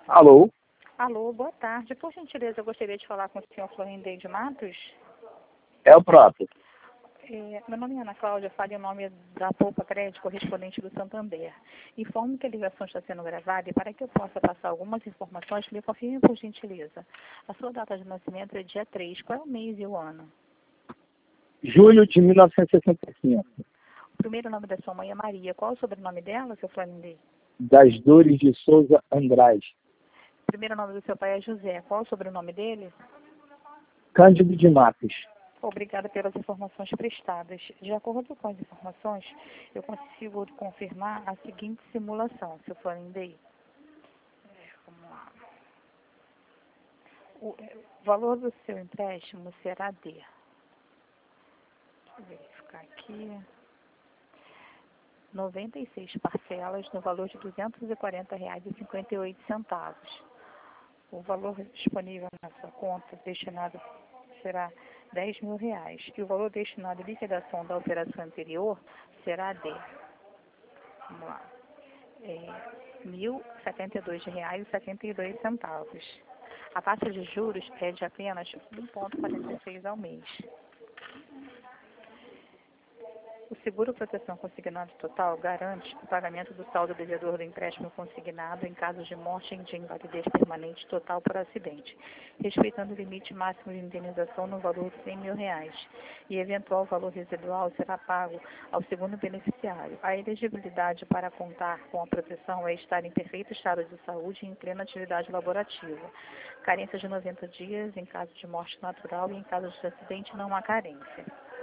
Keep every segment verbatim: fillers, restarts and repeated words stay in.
Alô? Alô, boa tarde. Por gentileza, eu gostaria de falar com o senhor Florindei de Matos. É o próprio. É, meu nome é Ana Cláudia, falo em nome da Poupa Crédito, correspondente do Santander. Informo que a ligação está sendo gravada e para que eu possa passar algumas informações, me confirme por gentileza. A sua data de nascimento é dia três. Qual é o mês e o ano? Julho de mil novecentos e sessenta e cinco. O primeiro nome da sua mãe é Maria. Qual é o sobrenome dela, seu Florindei? Das Dores de Souza Andrade. O primeiro nome do seu pai é José. Qual é o sobrenome dele? Cândido de Matos. Obrigada pelas informações prestadas. De acordo com as informações, eu consigo confirmar a seguinte simulação, se eu for aí. Vamos lá. O valor do seu empréstimo será de... Deixa eu verificar aqui. noventa e seis parcelas no valor de duzentos e quarenta reais e cinquenta e oito centavos. O valor disponível na sua conta destinado será dez mil reais. E o valor destinado à liquidação da operação anterior será de, vamos lá, é, mil e setenta e dois reais e setenta e dois centavos. A taxa de juros é de apenas um vírgula quarenta e seis ao mês. O seguro proteção consignado total garante o pagamento do saldo devedor do empréstimo consignado em caso de morte e de invalidez permanente total por acidente, respeitando o limite máximo de indenização no valor de cem mil reais, e eventual valor residual será pago ao segundo beneficiário. A elegibilidade para contar com a proteção é estar em perfeito estado de saúde e em plena atividade laborativa. Carência de noventa dias em caso de morte natural e em caso de acidente não há carência.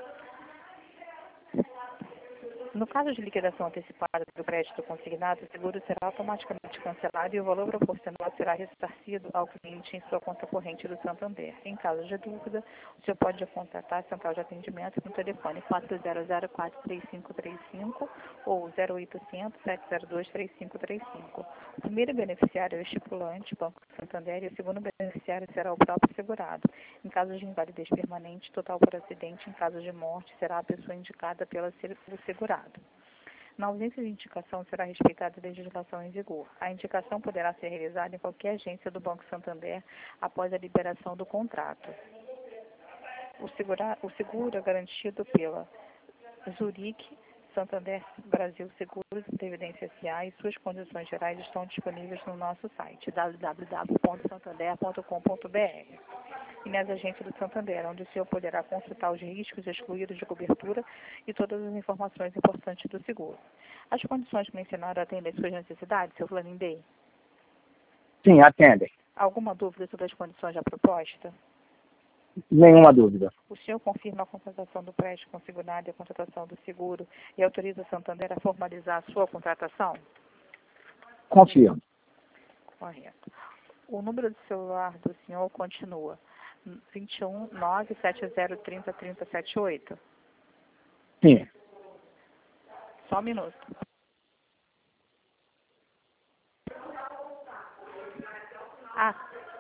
No caso de liquidação antecipada do crédito consignado, o seguro será automaticamente cancelado e o valor proporcional será ressarcido ao cliente em sua conta corrente do Santander. Em caso de dúvida, o senhor pode contatar a central de atendimento no telefone quatro zero zero, quatro três cinco três cinco ou zero oitocentos, sete zero dois, três cinco três cinco. O primeiro beneficiário é o estipulante, Banco Santander, e o segundo beneficiário será o próprio segurado. Em caso de invalidez permanente, total por acidente, em caso de morte, será a pessoa indicada pelo segurado. Na ausência de indicação, será respeitada a legislação em vigor. A indicação poderá ser realizada em qualquer agência do Banco Santander após a liberação do contrato. O, segura, o seguro é garantido pela Zurique, Santander Brasil Seguros e Previdência S A e suas condições gerais estão disponíveis no nosso site w w w ponto santander ponto com ponto b r. E nas agências do Santander, onde o senhor poderá consultar os riscos excluídos de cobertura e todas as informações importantes do seguro. As condições mencionadas atendem às suas necessidades, seu Florindei? Sim, atendem. Alguma dúvida sobre as condições da proposta? Nenhuma dúvida. O senhor confirma a contratação do prédio consignado e a contratação do seguro e autoriza o Santander a formalizar a sua contratação? Confirmo. Correto. O número de celular do senhor continua vinte e um, nove sete zero, trinta, trinta, setenta e oito? Sim. Só um minuto. Ah.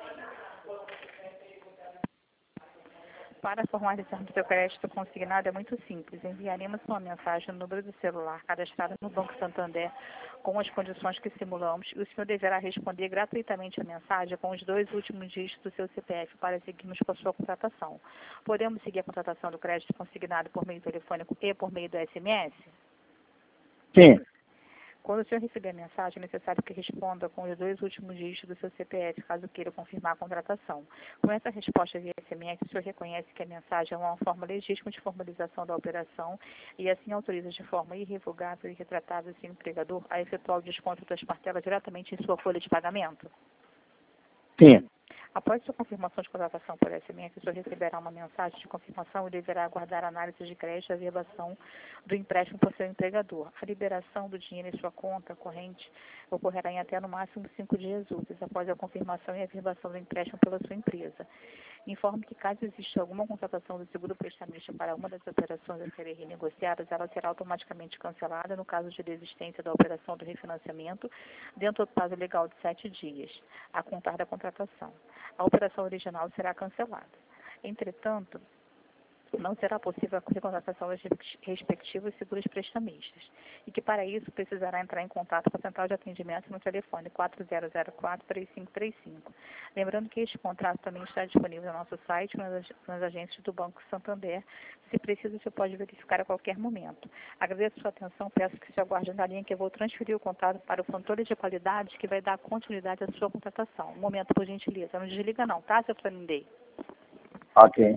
Para formalizarmos seu crédito consignado é muito simples. Enviaremos uma mensagem no número do celular cadastrado no Banco Santander com as condições que simulamos e o senhor deverá responder gratuitamente a mensagem com os dois últimos dígitos do seu C P F para seguirmos com a sua contratação. Podemos seguir a contratação do crédito consignado por meio telefônico e por meio do S M S? Sim. Quando o senhor receber a mensagem, é necessário que responda com os dois últimos dígitos do seu C P F, caso queira confirmar a contratação. Com essa resposta via S M S, o senhor reconhece que a mensagem é uma forma legítima de formalização da operação e assim autoriza de forma irrevogável e retratável seu empregador a efetuar o desconto das parcelas diretamente em sua folha de pagamento? Sim. Após sua confirmação de contratação por S M S, o senhor receberá uma mensagem de confirmação e deverá aguardar a análise de crédito e a averbação do empréstimo por seu empregador. A liberação do dinheiro em sua conta corrente ocorrerá em até no máximo cinco dias úteis após a confirmação e a averbação do empréstimo pela sua empresa. Informe que caso exista alguma contratação do seguro prestamista para uma das operações a serem renegociadas, ela será automaticamente cancelada no caso de desistência da operação do refinanciamento dentro do prazo legal de sete dias, a contar da contratação. A operação original será cancelada. Entretanto, não será possível a recontratação dos respectivos seguros prestamistas e que, para isso, precisará entrar em contato com a central de atendimento no telefone quatro zero zero quatro, três cinco três cinco. Lembrando que este contrato também está disponível no nosso site, nas, nas agências do Banco Santander. Se precisa, você pode verificar a qualquer momento. Agradeço a sua atenção, peço que se aguarde na linha que eu vou transferir o contato para o controle de qualidade que vai dar continuidade à sua contratação. Um momento, por gentileza. Não desliga não, tá, seu Florindei? Ok.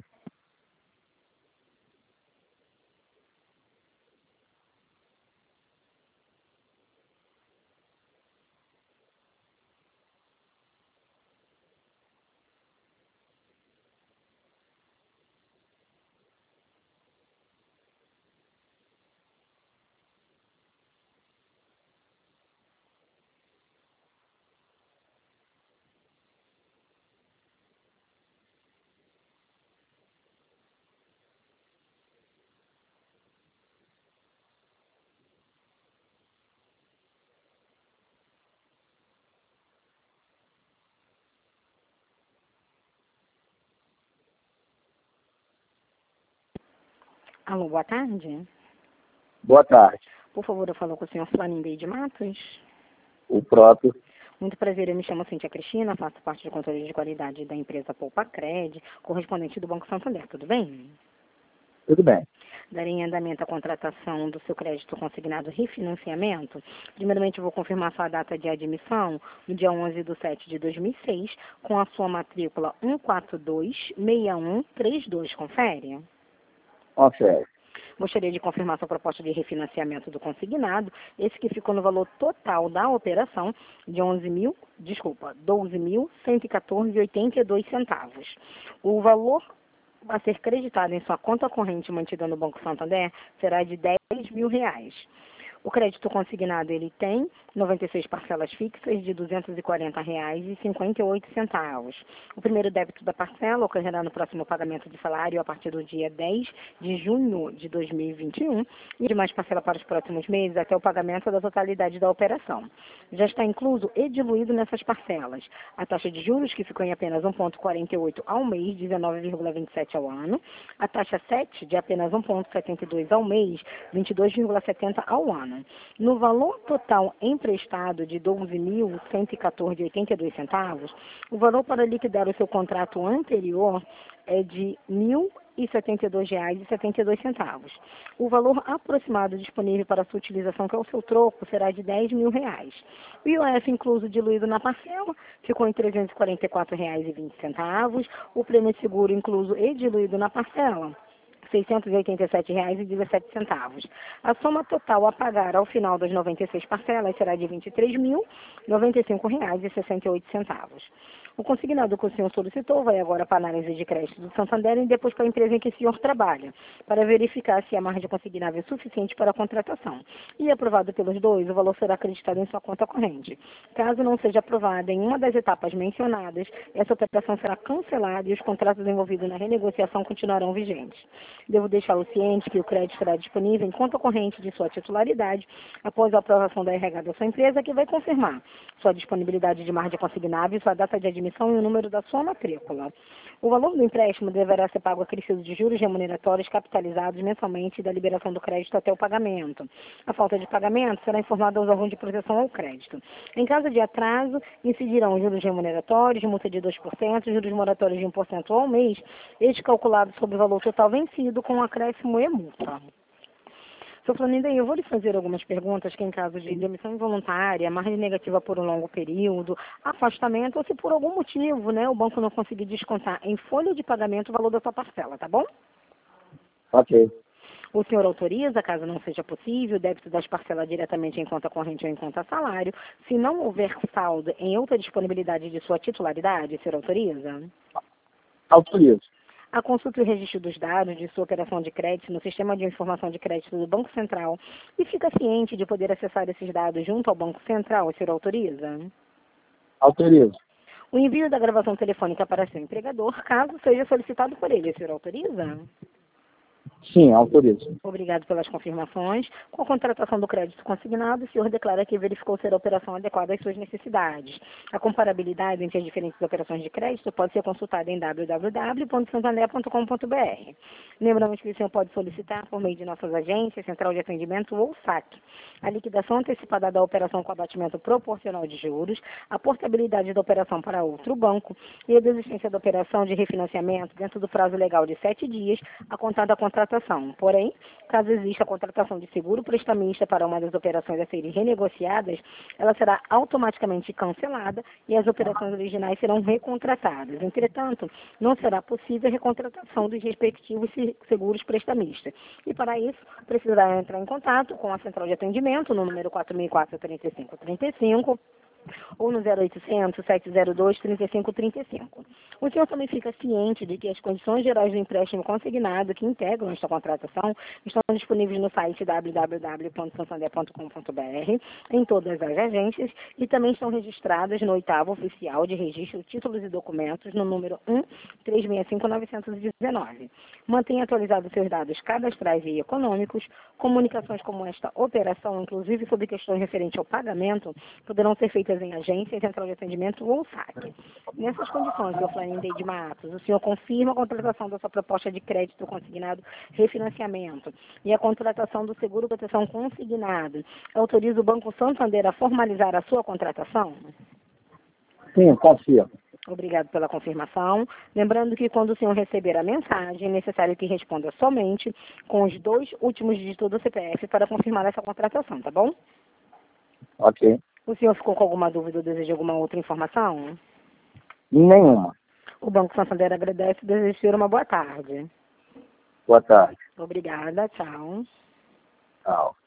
Alô, boa tarde. Boa tarde. Por favor, eu falo com o senhor Florindei de Matos. O próprio. Muito prazer, eu me chamo Cíntia Cristina, faço parte do controle de qualidade da empresa Poupa-Cred, correspondente do Banco Santander, tudo bem? Tudo bem. Darei em andamento a contratação do seu crédito consignado refinanciamento. Primeiramente, eu vou confirmar sua data de admissão no dia onze de setembro de dois mil e seis, com a sua matrícula um quatro dois seis um três dois. Confere? Confere. Gostaria de confirmar sua proposta de refinanciamento do consignado, esse que ficou no valor total da operação de onze mil, desculpa, doze mil cento e quatorze vírgula oitenta e dois centavos. O valor a ser creditado em sua conta corrente mantida no Banco Santander será de dez mil reais. O crédito consignado ele tem noventa e seis parcelas fixas de duzentos e quarenta reais e cinquenta e oito centavos. O primeiro débito da parcela ocorrerá no próximo pagamento de salário a partir do dia dez de junho de dois mil e vinte e um e demais parcela para os próximos meses até o pagamento da totalidade da operação. Já está incluso e diluído nessas parcelas a taxa de juros, que ficou em apenas um vírgula quarenta e oito ao mês, dezenove vírgula vinte e sete ao ano, a taxa sete de apenas um vírgula setenta e dois ao mês, vinte e dois vírgula setenta ao ano. No valor total emprestado de doze mil cento e quatorze vírgula oitenta e dois centavos, o valor para liquidar o seu contrato anterior é de mil e setenta e dois reais e setenta e dois centavos. O valor aproximado disponível para sua utilização, que é o seu troco, será de dez mil reais. O I O F incluso diluído na parcela ficou em trezentos e quarenta e quatro reais e vinte centavos. O prêmio de seguro incluso e diluído na parcela, seiscentos e oitenta e sete reais e dezessete centavos. A soma total a pagar ao final das noventa e seis parcelas será de vinte e três mil noventa e cinco reais e sessenta e oito centavos. O consignado que o senhor solicitou vai agora para a análise de crédito do Santander e depois para a empresa em que o senhor trabalha, para verificar se a margem consignável é suficiente para a contratação. E aprovado pelos dois, o valor será acreditado em sua conta corrente. Caso não seja aprovada em uma das etapas mencionadas, essa operação será cancelada e os contratos envolvidos na renegociação continuarão vigentes. Devo deixá-lo ciente que o crédito estará disponível em conta corrente de sua titularidade após a aprovação da R H da sua empresa, que vai confirmar sua disponibilidade de margem consignável, sua data de admissão e o número da sua matrícula. O valor do empréstimo deverá ser pago acrescido de juros remuneratórios capitalizados mensalmente da liberação do crédito até o pagamento. A falta de pagamento será informada aos órgãos de proteção ao crédito. Em caso de atraso, incidirão juros remuneratórios, multa de dois por cento, juros moratórios de um por cento ao mês, este calculado sobre o valor total vencido com acréscimo e multa. Seu Florindei, eu vou lhe fazer algumas perguntas que, em caso de demissão involuntária, margem negativa por um longo período, afastamento, ou se por algum motivo, né, o banco não conseguir descontar em folha de pagamento o valor da sua parcela, tá bom? Ok. O senhor autoriza, caso não seja possível, o débito das parcelas diretamente em conta corrente ou em conta salário, se não houver saldo em outra disponibilidade de sua titularidade, o senhor autoriza? Autorizo. A consulta e o registro dos dados de sua operação de crédito no Sistema de Informação de Crédito do Banco Central e fica ciente de poder acessar esses dados junto ao Banco Central, o senhor autoriza? Autorizo. O envio da gravação telefônica para seu empregador, caso seja solicitado por ele, o senhor autoriza? Sim, autorizo. Obrigado pelas confirmações. Com a contratação do crédito consignado, o senhor declara que verificou ser a operação adequada às suas necessidades. A comparabilidade entre as diferentes operações de crédito pode ser consultada em w w w ponto santander ponto com ponto b r. Lembramos que o senhor pode solicitar, por meio de nossas agências, central de atendimento ou saque, a liquidação antecipada da operação com abatimento proporcional de juros, a portabilidade da operação para outro banco e a desistência da operação de refinanciamento dentro do prazo legal de sete dias a contar da contratação. Porém, caso exista a contratação de seguro prestamista para uma das operações a serem renegociadas, ela será automaticamente cancelada e as operações originais serão recontratadas. Entretanto, não será possível a recontratação dos respectivos seguros prestamistas. E para isso, precisará entrar em contato com a central de atendimento no número quatro mil e quatro, trinta e cinco, trinta e cinco ou no zero oitocentos, sete zero dois, trinta e cinco, trinta e cinco. O senhor também fica ciente de que as condições gerais do empréstimo consignado que integram esta contratação estão disponíveis no site w w w ponto santander ponto com ponto b r, em todas as agências, e também estão registradas no oitavo oficial de registro títulos e documentos no número um três seis cinco nove um nove. Mantenha atualizados seus dados cadastrais e econômicos. Comunicações como esta operação, inclusive sobre questões referentes ao pagamento, poderão ser feitas em agência, central de atendimento ou saque. Nessas condições, senhor Flaninday de Matos, o senhor confirma a contratação da sua proposta de crédito consignado refinanciamento e a contratação do seguro proteção consignado. Autoriza o Banco Santander a formalizar a sua contratação? Sim, confirmo. Obrigado pela confirmação. Lembrando que quando o senhor receber a mensagem, é necessário que responda somente com os dois últimos dígitos do C P F para confirmar essa contratação, tá bom? Ok. O senhor ficou com alguma dúvida ou deseja alguma outra informação? Nenhuma. O Banco Santander agradece e deseja uma boa tarde. Boa tarde. Obrigada, tchau. Tchau.